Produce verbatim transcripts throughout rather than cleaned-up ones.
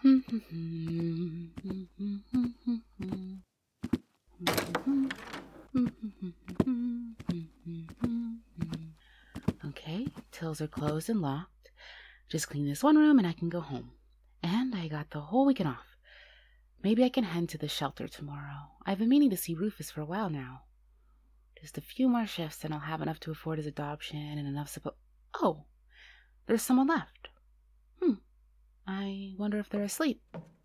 Okay, tills are closed and locked. Just clean this one room and I can go home. And I got the whole weekend off. Maybe I can head to the shelter tomorrow. I've been meaning to see Rufus for a while now. Just a few more shifts and I'll have enough to afford his adoption and enough support. Oh, there's someone left. Hmm. I wonder if they're asleep.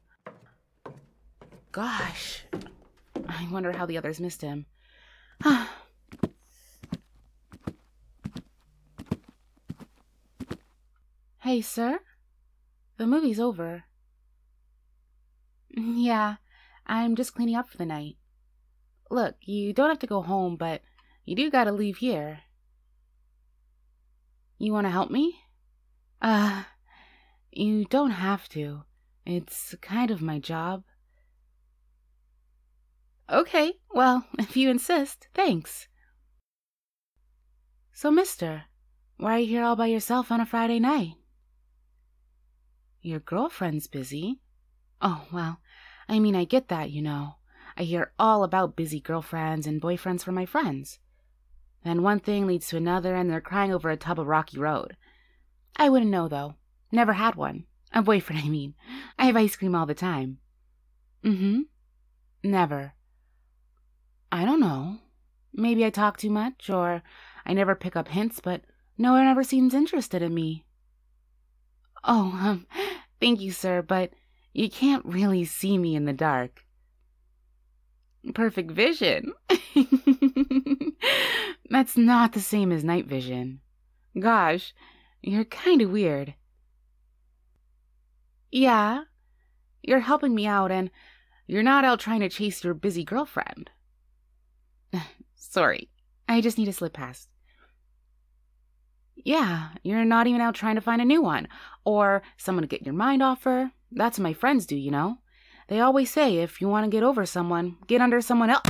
Gosh. I wonder how the others missed him. Hey, sir? The movie's over. Yeah, I'm just cleaning up for the night. Look, you don't have to go home, but you do gotta leave here. You wanna help me? Uh, you don't have to. It's kind of my job. Okay, well, if you insist, thanks. So, mister, why are you here all by yourself on a Friday night? Your girlfriend's busy. Oh, well, I mean, I get that, you know. I hear all about busy girlfriends and boyfriends from my friends. Then one thing leads to another, and they're crying over a tub of Rocky Road. I wouldn't know, though. Never had one. A boyfriend, I mean. I have ice cream all the time. Mm-hmm. Never. I don't know. Maybe I talk too much, or I never pick up hints, but no one ever seems interested in me. Oh, um, thank you, sir, but you can't really see me in the dark. Perfect vision. That's not the same as night vision. Gosh, you're kind of weird. Yeah, you're helping me out, and you're not out trying to chase your busy girlfriend. Sorry, I just need to slip past. Yeah, you're not even out trying to find a new one, or someone to get your mind off her. That's what my friends do, you know? They always say if you want to get over someone, get under someone else.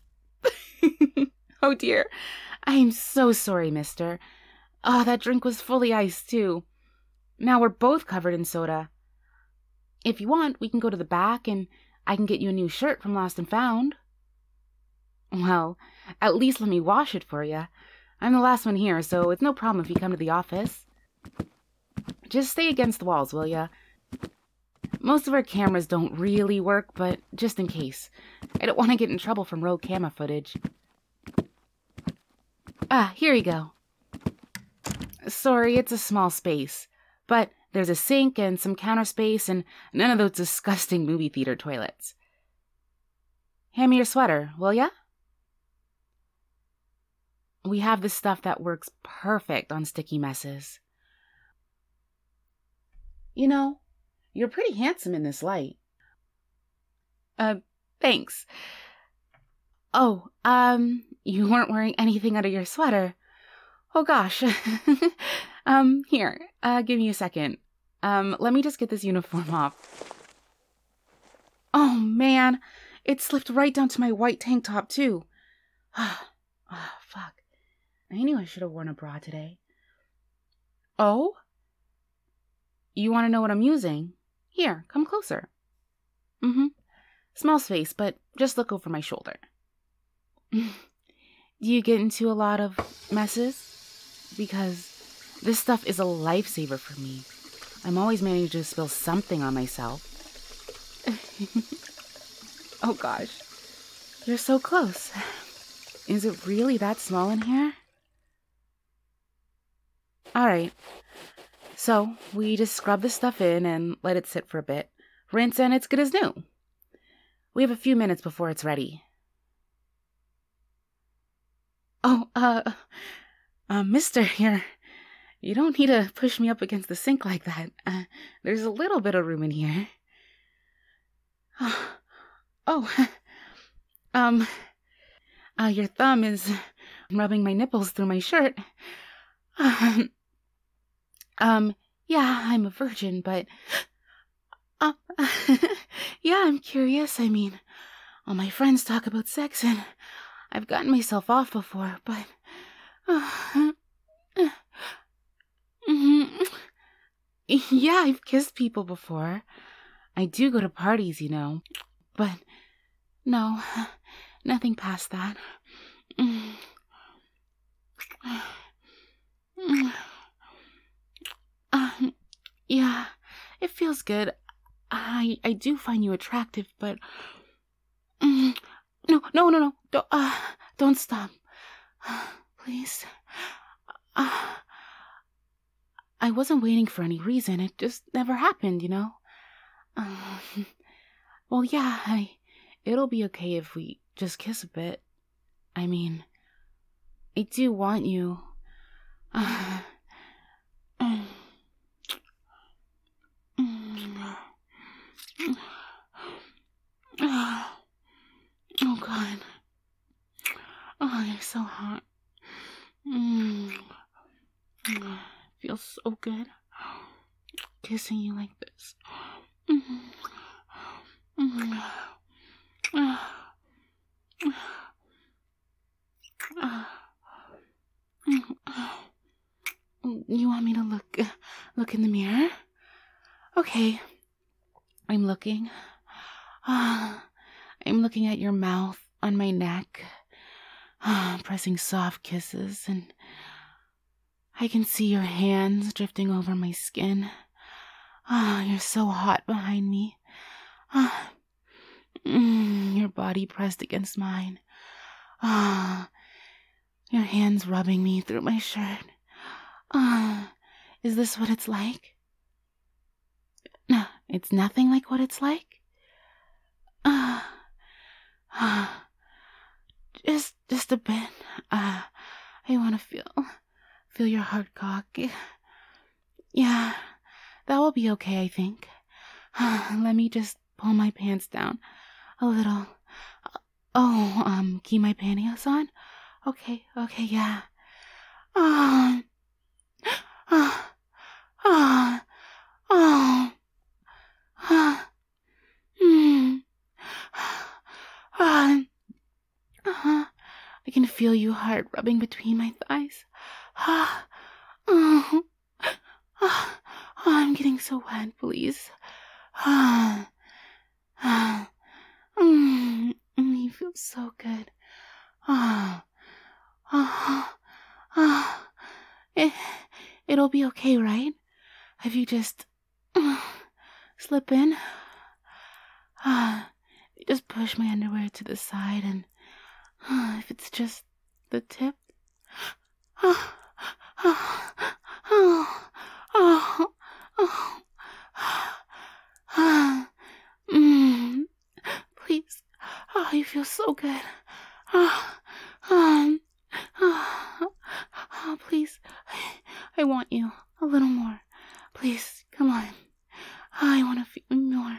Oh dear, I'm so sorry, mister. Oh, that drink was fully iced, too. Now we're both covered in soda. If you want, we can go to the back, and I can get you a new shirt from Lost and Found. Well, at least let me wash it for you. I'm the last one here, so it's no problem if you come to the office. Just stay against the walls, will ya? Most of our cameras don't really work, but just in case. I don't want to get in trouble from rogue camera footage. Ah, here you go. Sorry, it's a small space. But there's a sink and some counter space and none of those disgusting movie theater toilets. Hand me your sweater, will ya? We have this stuff that works perfect on sticky messes. You know, you're pretty handsome in this light. Uh, thanks. Oh, um, you weren't wearing anything under your sweater. Oh gosh. um, here, uh, give me a second. Um, let me just get this uniform off. Oh man, it slipped right down to my white tank top too. Ah, oh, fuck. I knew I should have worn a bra today. Oh? You want to know what I'm using? Here, come closer. Mm-hmm. Small space, but just look over my shoulder. Do you get into a lot of messes? Because this stuff is a lifesaver for me. I'm always managing to spill something on myself. Oh gosh. You're so close. Is it really that small in here? Alright. So, we just scrub the stuff in and let it sit for a bit. Rinse and it's good as new. We have a few minutes before it's ready. Oh, uh, uh, mister here. You don't need to push me up against the sink like that. Uh, there's a little bit of room in here. Oh, oh. um, uh, your thumb is rubbing my nipples through my shirt. Um, um, yeah, I'm a virgin, but, uh, yeah, I'm curious. I mean, all my friends talk about sex, and I've gotten myself off before, but, uh, uh, mm-hmm. Yeah, I've kissed people before. I do go to parties, you know. But no, nothing past that. Mm. Mm. Um, yeah, it feels good. I I do find you attractive, but mm, no, no, no, no, don't, uh, don't stop, please. Uh, I wasn't waiting for any reason. It just never happened, you know. Uh, well, yeah, I. It'll be okay if we just kiss a bit. I mean, I do want you. Uh, mm, mm, oh God. Oh, you're so hot. Mm. Mm. Feels so good kissing you like this. Mm. Mm. You want me to look look in the mirror? Okay. I'm looking. I'm looking at your mouth on my neck, pressing soft kisses, and I can see your hands drifting over my skin. Ah, you're so hot behind me. Ah, mm, your body pressed against mine. Ah, your hands rubbing me through my shirt. Ah, is this what it's like? No, it's nothing like what it's like. Ah, ah, just, just a bit. Ah, I want to feel, feel your heart cock. Yeah, that will be okay, I think. Let me just pull my pants down a little. Oh, um, keep my pantyhose on? Okay, okay, yeah. Oh, oh, oh, oh, oh, mm, oh, uh, I can feel your heart rubbing between my thighs. Oh, oh, oh, I'm getting so wet, please. Oh, oh, mm, you feel so good. Oh, oh, oh, it, it'll be okay, right? If you just uh, slip in, uh, just push my underwear to the side, and uh, if it's just the tip, uh, oh, oh, oh, oh, oh, mm, please, oh, you feel so good. Oh, um, oh, oh, please, I, I want you a little more. Please, come on. I want to feel more.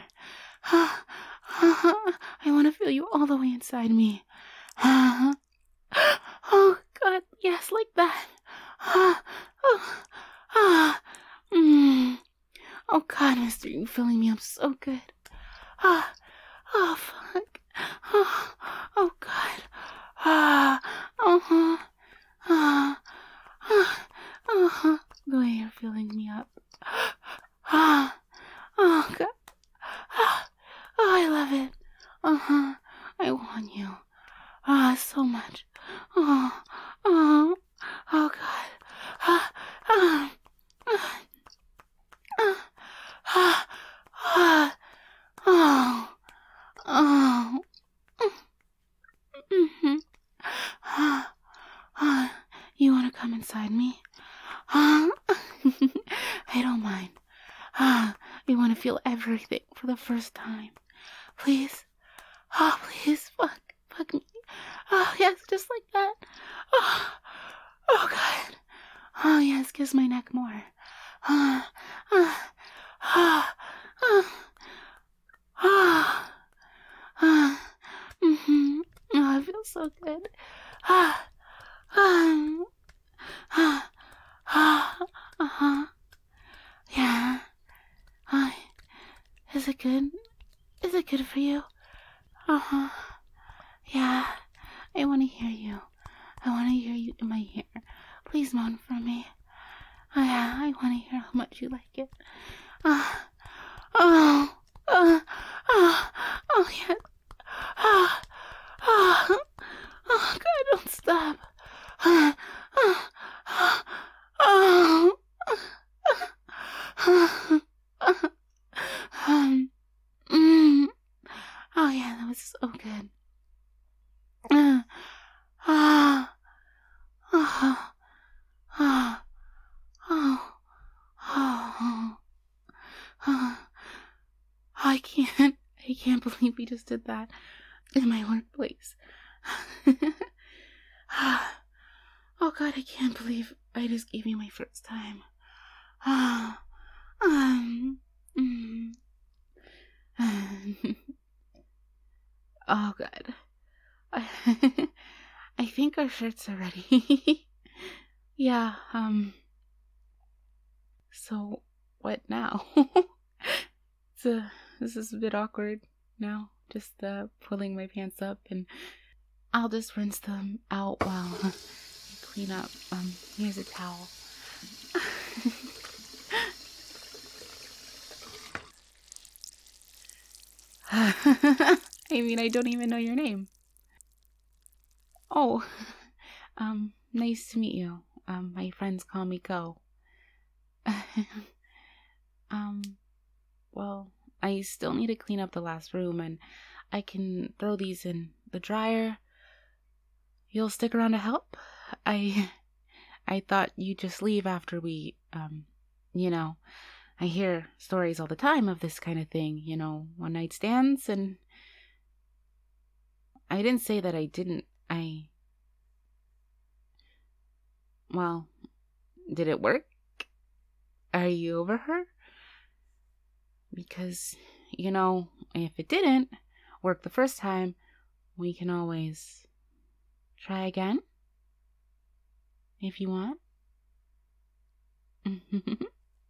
I want to feel you all the way inside me. Oh, God, yes, like that. Oh, God, mister, you're filling me up so good. Oh, fuck. Oh, oh God. Ah, uh-huh. Ah, uh-huh. The way you're filling me up. Ah, oh God. Ah, oh, I love it. Uh-huh. I want you. Ah, so much. Oh, oh, oh God. Ah, ah, ah, ah, ah, ah, oh, oh. Mm-hmm. Ah, ah, you want to come inside me? Ah, I don't mind. Ah, you want to feel everything for the first time. Please? Oh, please, fuck, fuck me. Oh, yes, just like that. Oh, oh God. Oh, yes, kiss my neck more. Ah, ah, ah, ah, ah, ah, mm-hmm. Oh, I feel so good. Ah, ah, ah, ah, uh-huh. Yeah. Ah, is it good? Is it good for you? Uh-huh. Yeah. I want to hear you. I want to hear you in my ear. Please moan for me. Oh, yeah. I want to hear how much you like it. Uh, oh. Uh, oh, oh, yeah. Oh, oh, oh, God, don't stop. Oh, oh, oh, oh, um, mm. Oh, yeah, that was so good. Uh, oh, oh, oh, oh, oh, oh. I can't, I can't believe we just did that in my workplace. Oh God, I can't believe I just gave you my first time. um, mm. Oh God. I, I think our shirts are ready. Yeah, um, so what now? It's a, this is a bit awkward now, just uh, pulling my pants up, and I'll just rinse them out while I clean up. Um, here's a towel. I mean, I don't even know your name. Oh, um, nice to meet you. Um, my friends call me Ko. um, well, I still need to clean up the last room, and I can throw these in the dryer. You'll stick around to help? I, I thought you'd just leave after we, um, you know, I hear stories all the time of this kind of thing, you know, one night stands, and I didn't say that I didn't, I, well, did it work? Are you over her? Because, you know, if it didn't work the first time, we can always try again. If you want.